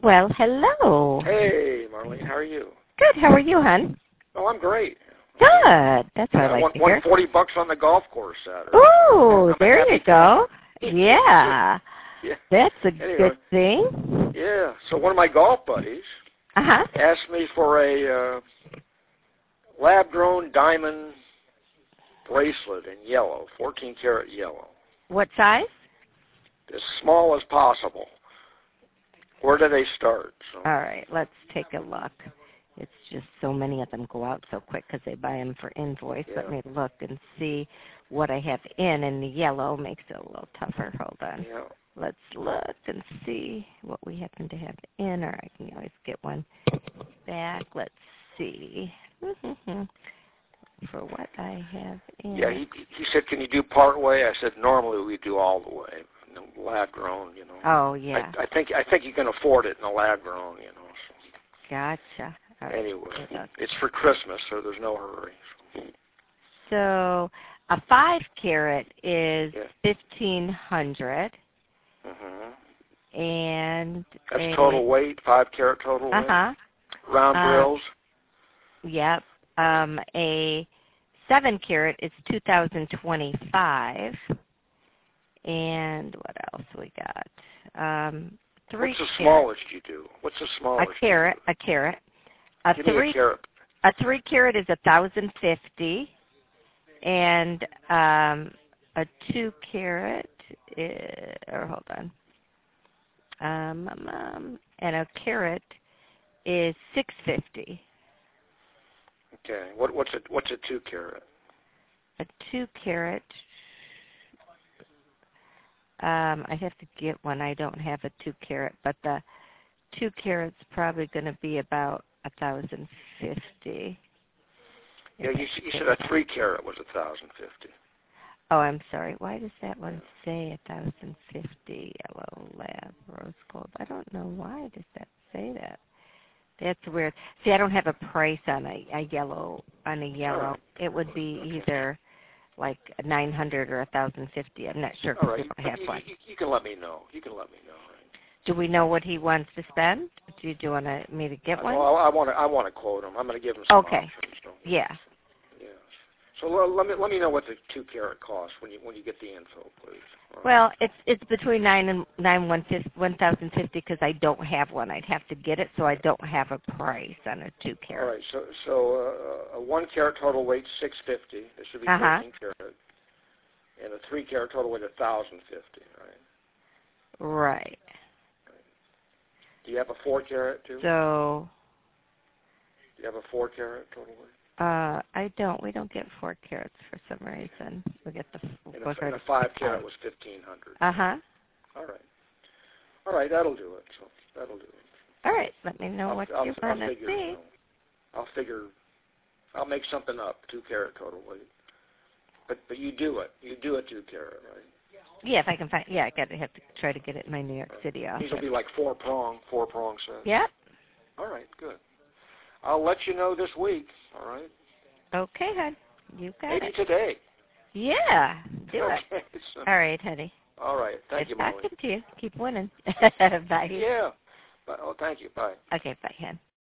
Well, hello. Hey, Marlene, how are you? Good. How are you, hon? Oh, I'm great. Good. That's what I like to hear. Won $40 on the golf course Saturday. Ooh, there you go. Yeah. Yeah. That's a Anyway, good thing. Yeah. So one of my golf buddies asked me for a lab-grown diamond bracelet in yellow, 14-karat yellow. What size? As small as possible. Where do they start? So. All right, let's take a look. It's just so many of them go out so quick because they buy them for invoice. Yeah. Let me look and see what I have in the yellow. Makes it a little tougher. Hold on. Yeah. Let's look and see what we happen to have in, or I can always get one back. Let's see. For what I have in. Yeah, he said, can you do part way? I said, normally we do all the way. Lab grown, you know. Oh, yeah. I think you can afford it in a lab grown, you know. So. Gotcha. All right. Anyway, it's for Christmas, so there's no hurry. So a 5-carat is 1,500. Mm-hmm. And that's total weight, 5-carat total weight. Round grills. Yep. A 7-carat is 2,025. And what else we got? 3 What's the smallest you do? What's the smallest? A carat. Give me a carat. A 3-carat is 1,050, and a 2-carat is, or hold on. And a carat is 650. Okay. What's a 2-carat? A 2-carat. I have to get one. I don't have a 2-carat, but the 2-carat's probably going to be about 1,050. Yeah, you said a 3-carat was 1,050. Oh, I'm sorry. Why does that one say 1,050 yellow lab rose gold? I don't know why does that say that. That's weird. See, I don't have a price on a yellow. Right. It would be either like 900 or 1,050. I'm not sure. All right. I don't have one. You can let me know. Right? Do we know what he wants to spend? Do you want me to get one? Well, I want to quote him. I'm going to give him some options. So. Yeah. Yeah. So let me know what the 2-carat costs when you get the info, please. Right. Well, it's between 1,050 because I don't have one. I'd have to get it, so I don't have a price on a 2-carat. All right. So a 1-carat total weight 650. This should be 14-carat, and a 3-carat total weight 1,050. Right. Right. Do you have a 4-carat too? So. Do you have a 4-carat total weight? I don't. We don't get 4 carats for some reason. We get the. And a 5-carat was 1,500. All right. That'll do it. So that'll do it. All right. Let me know what you want to see. I'll make something up. 2-carat total weight. But you do it. You do a 2-carat, right? Yeah, if I can find. Yeah, I have to try to get it in my New York City office. These will be like 4-prong set. Yep. All right. Good. I'll let you know this week. All right. Okay, hon. You got it. Maybe today. Yeah. Do it. So, all right, honey. All right. Thank you, Molly. Talking to you. Keep winning. Bye. Yeah. Oh, thank you. Bye. Okay, bye, hon.